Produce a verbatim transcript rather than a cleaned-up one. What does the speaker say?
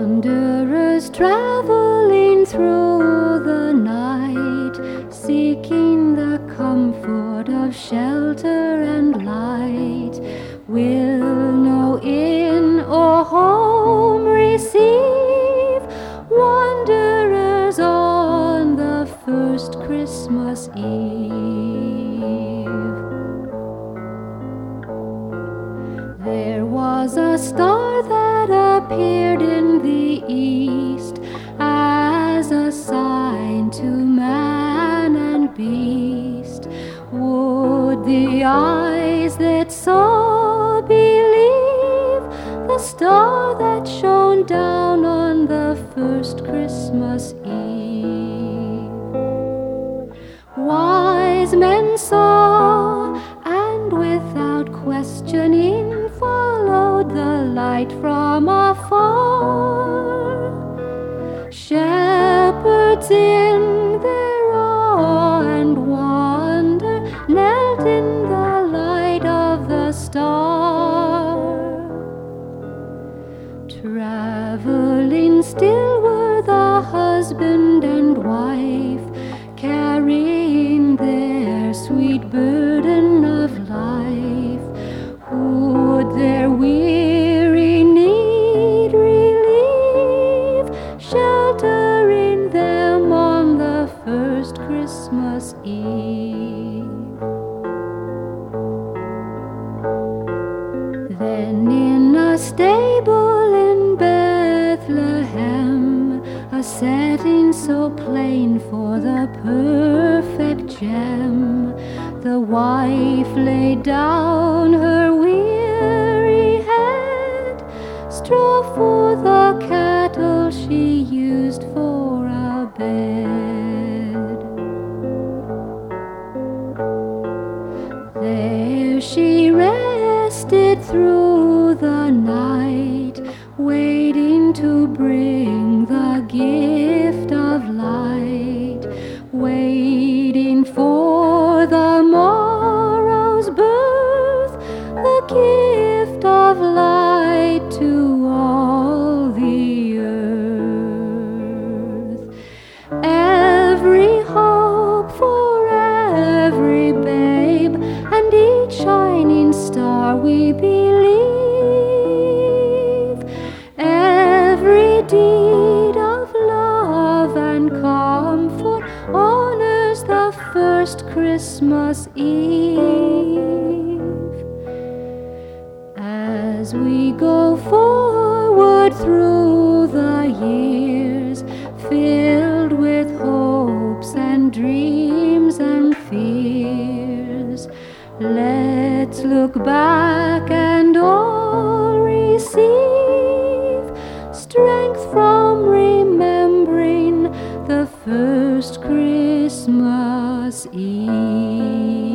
Wanderers traveling through the night, seeking the comfort of shelter and light, will no inn or home receive wanderers on the first Christmas Eve. There was a star that appeared in the east as a sign to man and beast. Would the eyes that saw believe the star that shone down on the first Christmas Eve? Wise men saw, and without questioning followed the light from afar. Shepherds in their awe and wonder knelt in the light of the star. Traveling still were the husband and wife, carrying their sweet burden of life. Would their weary need relieve, sheltering them on the first Christmas Eve? Then in a stable in Bethlehem, a setting so plain for the perfect gem, the wife laid down her weary head, straw for the cattle she used for a bed. There she rested through the night, waiting to bring the gift of light, waiting for the morrow's birth, the gift of light to all the earth. Every hope for every babe, and each shining star we believe, every deed of love and comfort honors the first Christmas Eve. As we go forward through the years, filled with hopes and dreams and fears, let's look back and all receive strength from remembering the first Christmas Eve.